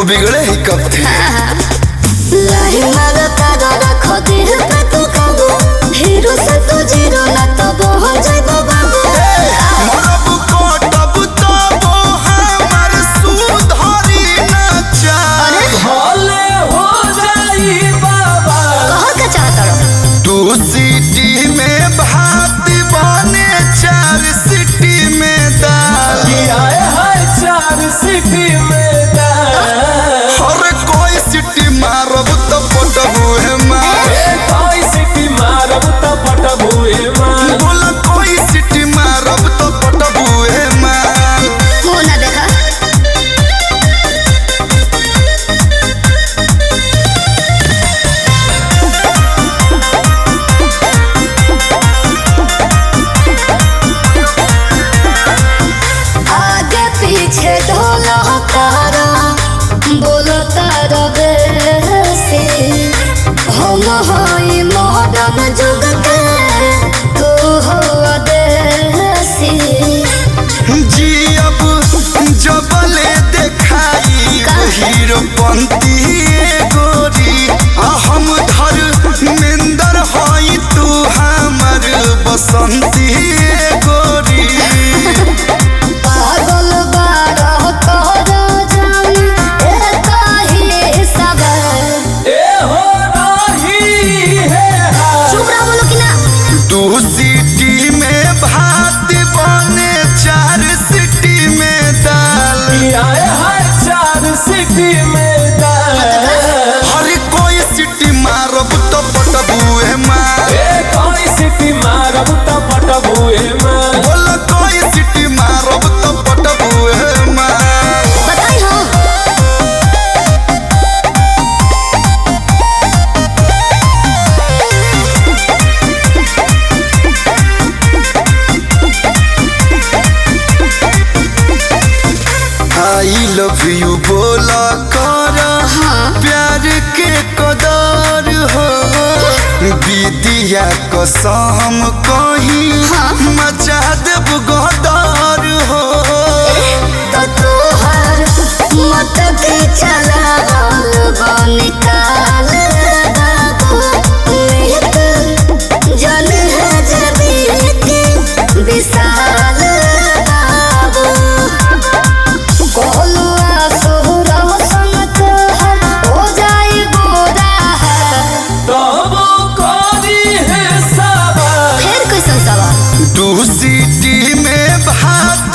बिगड़े ही कब थे। लाही मारता रखो दिल पे तू काबू, हीरो से तू जीरो ना तो हो जाएगा बाबू। मरब कोटब तब हमर सुधरी न चाहे। भले हो जाई बाबा। कहो क्या चाहता रहो? तू सिटी में भात बने 4 सिटी में दाल। आए हाय 4 सिटी में दाल। हर कोई सिटी मारब तो पटबू है मार। कोई सिटी मारब तो पटबू है मार। बोला कोई सिटी मारब तो पटबू है मार। मुँह ना देखा। आगे पीछे ढोला तारा बोलो तारा बेसी, हम होई मॉडर्न जुग के तू हो देसी। जी अब जबले देखाई हीरो पंती गोरी, हम धर्मेंद्र हई तू हमर बसंती गोरी। पागल बारह करो जान एता ही सबर। ए हो रही है हाल। चुप रहो बोलो कि ना। तू सिटी में भात बने 4 सिटी में दाल। आए हाय 4 सिटी में दाल। हर कोई सिटी मारब तो पटबू है मार। कोई सिटी मारब तो पटबू है मार। बोला कोई सिटी मारब तो पटबू है मार। बताई हो। आई लव यू बोला कर प्यार के कदर हो। विदिया कसम कहीं मचा देब गदर हो। तो तू हर मत के चला निकाल बाबू। निहित जन है जबी के विशाल बाबू। कोलुआ सोहरा संग हर हो जाए गोरा है। तब करी है सवाल। फिर कैसन सवाल? तू सिटी में भात